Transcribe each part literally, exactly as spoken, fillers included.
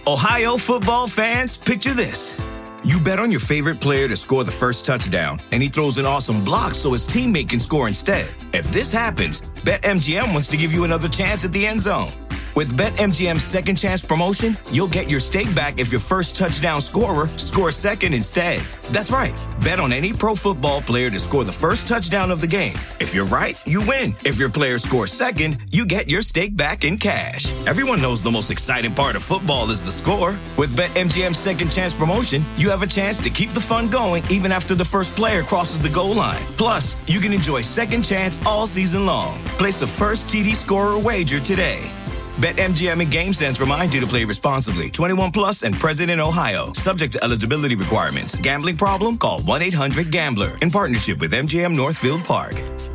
Ohio football fans, picture this. You bet on your favorite player to score the first touchdown, and he throws an awesome block so his teammate can score instead. If this happens, BetMGM wants to give you another chance at the end zone. With BetMGM's Second Chance promotion, you'll get your stake back if your first touchdown scorer scores second instead. That's right. Bet on any pro football player to score the first touchdown of the game. If you're right, you win. If your player scores second, you get your stake back in cash. Everyone knows the most exciting part of football is the score. With BetMGM's Second Chance promotion, you have a chance to keep the fun going even after the first player crosses the goal line. Plus, you can enjoy Second Chance all season long. Place a first T D scorer wager today. BetMGM and GameSense remind you to play responsibly. twenty-one plus and present in Ohio. Subject to eligibility requirements. Gambling problem? Call one eight hundred gambler. In partnership with M G M Northfield Park.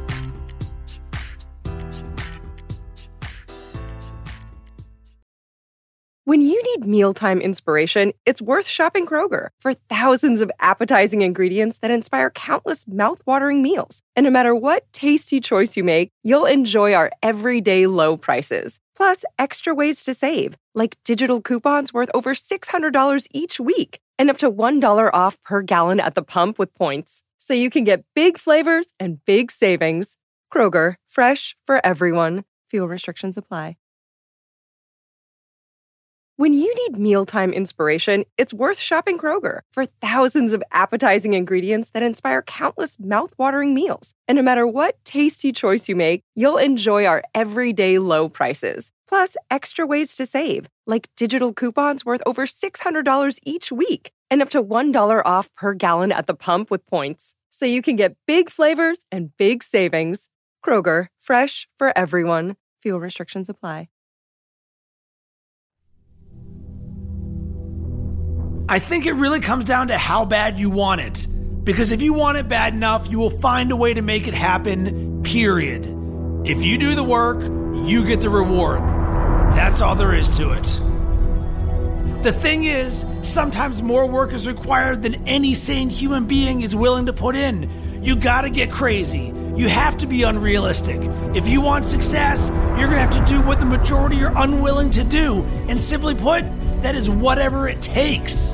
When you need mealtime inspiration, it's worth shopping Kroger for thousands of appetizing ingredients that inspire countless mouthwatering meals. And no matter what tasty choice you make, you'll enjoy our everyday low prices. Plus, extra ways to save, like digital coupons worth over six hundred dollars each week and up to one dollar off per gallon at the pump with points. So you can get big flavors and big savings. Kroger, fresh for everyone. Fuel restrictions apply. When you need mealtime inspiration, it's worth shopping Kroger for thousands of appetizing ingredients that inspire countless mouthwatering meals. And no matter what tasty choice you make, you'll enjoy our everyday low prices. Plus, extra ways to save, like digital coupons worth over six hundred dollars each week and up to one dollar off per gallon at the pump with points. So you can get big flavors and big savings. Kroger, fresh for everyone. Fuel restrictions apply. I think it really comes down to how bad you want it. Because if you want it bad enough, you will find a way to make it happen, period. If you do the work, you get the reward. That's all there is to it. The thing is, sometimes more work is required than any sane human being is willing to put in. You gotta get crazy. You have to be unrealistic. If you want success, you're gonna have to do what the majority are unwilling to do. And simply put, that is whatever it takes.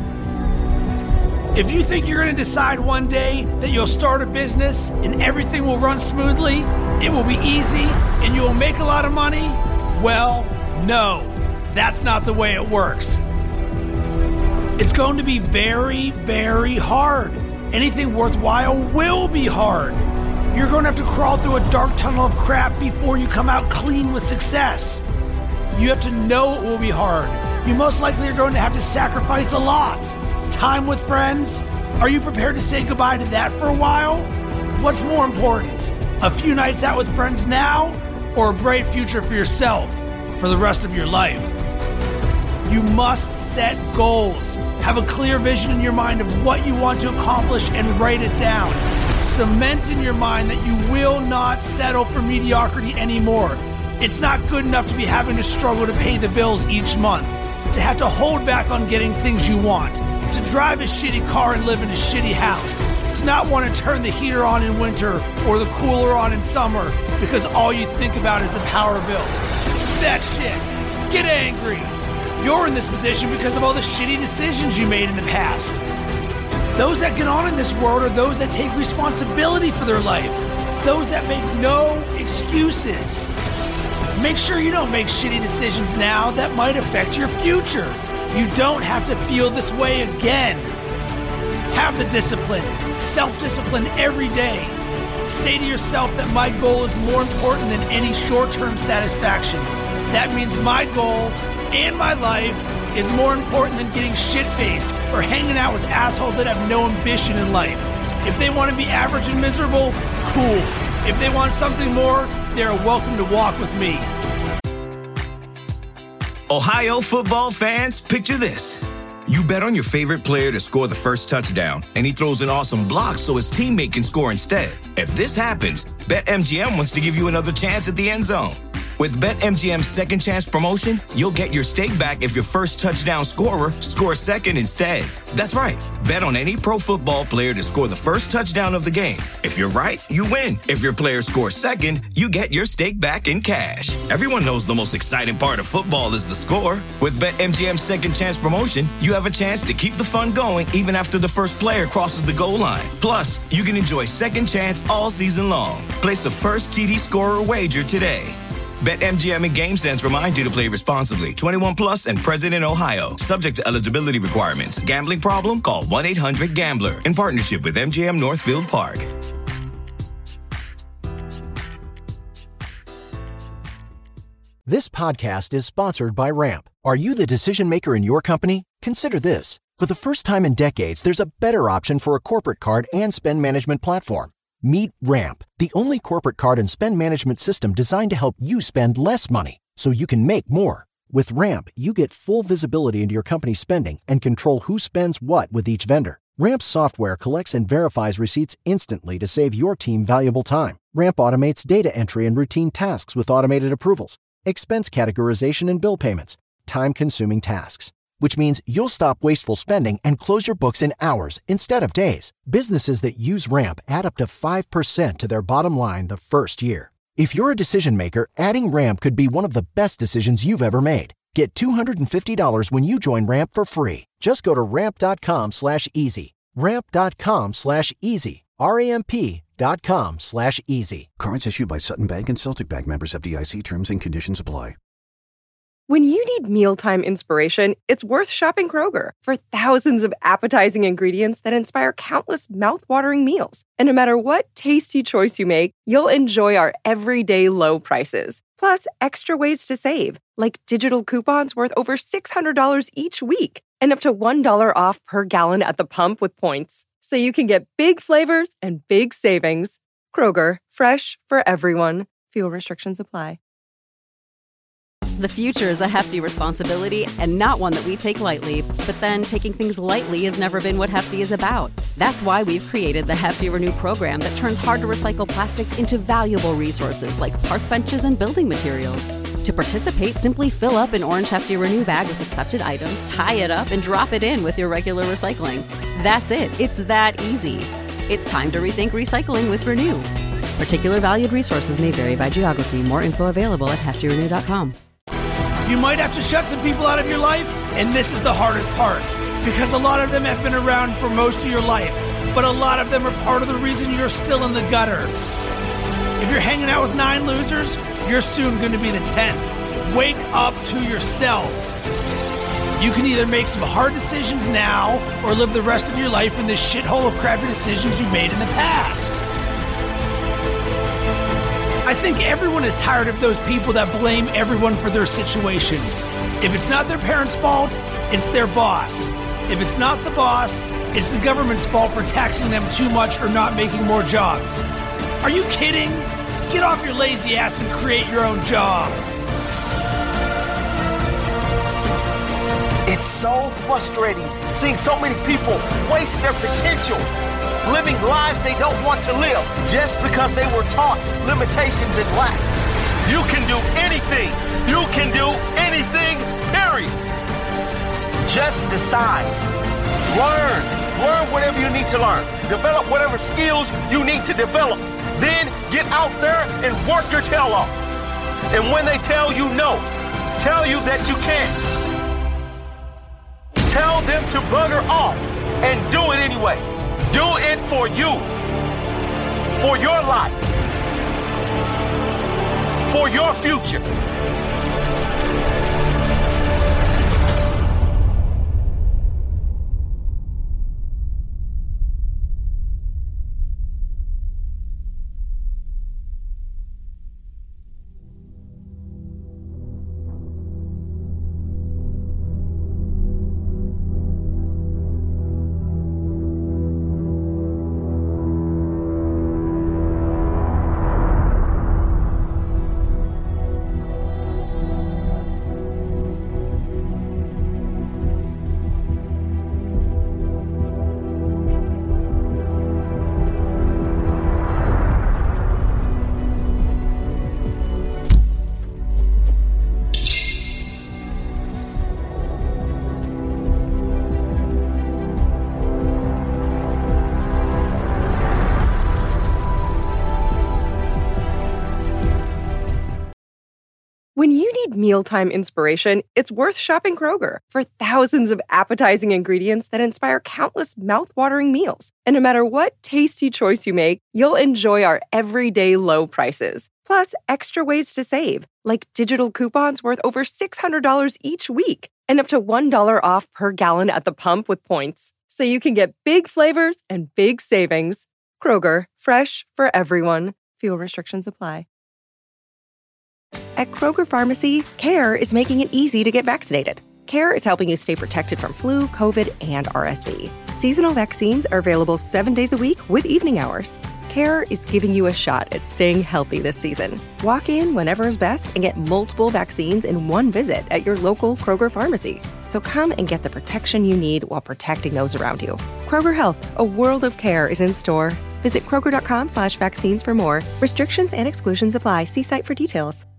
If you think you're going to decide one day that you'll start a business and everything will run smoothly, it will be easy, and you will make a lot of money, well, no, that's not the way it works. It's going to be very, very hard. Anything worthwhile will be hard. You're going to have to crawl through a dark tunnel of crap before you come out clean with success. You have to know it will be hard. You most likely are going to have to sacrifice a lot. Time with friends? Are you prepared to say goodbye to that for a while? What's more important, a few nights out with friends now, or a bright future for yourself for the rest of your life? You must set goals. Have a clear vision in your mind of what you want to accomplish and write it down. Cement in your mind that you will not settle for mediocrity anymore. It's not good enough to be having to struggle to pay the bills each month, to have to hold back on getting things you want, to drive a shitty car and live in a shitty house, to not want to turn the heater on in winter or the cooler on in summer because all you think about is the power bill. That shit. Get angry. You're in this position because of all the shitty decisions you made in the past. Those that get on in this world are those that take responsibility for their life, those that make no excuses. Make sure you don't make shitty decisions now that might affect your future. You don't have to feel this way again. Have the discipline, self-discipline every day. Say to yourself that my goal is more important than any short-term satisfaction. That means my goal and my life is more important than getting shit-faced or hanging out with assholes that have no ambition in life. If they want to be average and miserable, cool. If they want something more, they're welcome to walk with me. Ohio football fans, picture this. You bet on your favorite player to score the first touchdown, and he throws an awesome block so his teammate can score instead. If this happens, BetMGM wants to give you another chance at the end zone. With BetMGM's Second Chance promotion, you'll get your stake back if your first touchdown scorer scores second instead. That's right. Bet on any pro football player to score the first touchdown of the game. If you're right, you win. If your player scores second, you get your stake back in cash. Everyone knows the most exciting part of football is the score. With BetMGM's Second Chance promotion, you have a chance to keep the fun going even after the first player crosses the goal line. Plus, you can enjoy Second Chance all season long. Place a first T D scorer wager today. BetMGM and GameSense remind you to play responsibly. twenty-one plus and present in Ohio. Subject to eligibility requirements. Gambling problem? Call one eight hundred gambler. In partnership with M G M Northfield Park. This podcast is sponsored by Ramp. Are you the decision maker in your company? Consider this. For the first time in decades, there's a better option for a corporate card and spend management platform. Meet Ramp, the only corporate card and spend management system designed to help you spend less money so you can make more. With Ramp, you get full visibility into your company's spending and control who spends what with each vendor. Ramp's software collects and verifies receipts instantly to save your team valuable time. Ramp automates data entry and routine tasks with automated approvals, expense categorization and bill payments, time-consuming tasks. Which means you'll stop wasteful spending and close your books in hours instead of days. Businesses that use Ramp add up to five percent to their bottom line the first year. If you're a decision maker, adding Ramp could be one of the best decisions you've ever made. Get two hundred fifty dollars when you join Ramp for free. Just go to ramp.com slash easy. Ramp.com slash easy. R-A-M-P dot com slash easy. Cards issued by Sutton Bank and Celtic Bank, members, F D I C. Terms and conditions apply. When you need mealtime inspiration, it's worth shopping Kroger for thousands of appetizing ingredients that inspire countless mouthwatering meals. And no matter what tasty choice you make, you'll enjoy our everyday low prices. Plus, extra ways to save, like digital coupons worth over six hundred dollars each week and up to one dollar off per gallon at the pump with points. So you can get big flavors and big savings. Kroger, fresh for everyone. Fuel restrictions apply. The future is a hefty responsibility and not one that we take lightly. But then taking things lightly has never been what Hefty is about. That's why we've created the Hefty Renew program that turns hard-to-recycle plastics into valuable resources like park benches and building materials. To participate, simply fill up an orange Hefty Renew bag with accepted items, tie it up, and drop it in with your regular recycling. That's it. It's that easy. It's time to rethink recycling with Renew. Particular valued resources may vary by geography. More info available at hefty renew dot com. You might have to shut some people out of your life, and this is the hardest part, because a lot of them have been around for most of your life, but a lot of them are part of the reason you're still in the gutter. If you're hanging out with nine losers, you're soon going to be the tenth. Wake up to yourself. You can either make some hard decisions now or live the rest of your life in this shithole of crappy decisions you made in the past. I think everyone is tired of those people that blame everyone for their situation. If it's not their parents' fault, it's their boss. If it's not the boss, it's the government's fault for taxing them too much or not making more jobs. Are you kidding? Get off your lazy ass and create your own job. It's so frustrating seeing so many people waste their potential, living lives they don't want to live just because they were taught limitations and lack. You can do anything. You can do anything, period. Just decide. Learn. Learn whatever you need to learn. Develop whatever skills you need to develop. Then get out there and work your tail off. And when they tell you no, tell you that you can't. Tell them to bugger off and do it anyway. Do it for you, for your life, for your future. When you need mealtime inspiration, it's worth shopping Kroger for thousands of appetizing ingredients that inspire countless mouth-watering meals. And no matter what tasty choice you make, you'll enjoy our everyday low prices. Plus, extra ways to save, like digital coupons worth over six hundred dollars each week and up to one dollar off per gallon at the pump with points. So you can get big flavors and big savings. Kroger, fresh for everyone. Fuel restrictions apply. At Kroger Pharmacy, CARE is making it easy to get vaccinated. CARE is helping you stay protected from flu, COVID, and R S V. Seasonal vaccines are available seven days a week with evening hours. CARE is giving you a shot at staying healthy this season. Walk in whenever is best and get multiple vaccines in one visit at your local Kroger Pharmacy. So come and get the protection you need while protecting those around you. Kroger Health, a world of care is in store. Visit Kroger.com slash vaccines for more. Restrictions and exclusions apply. See site for details.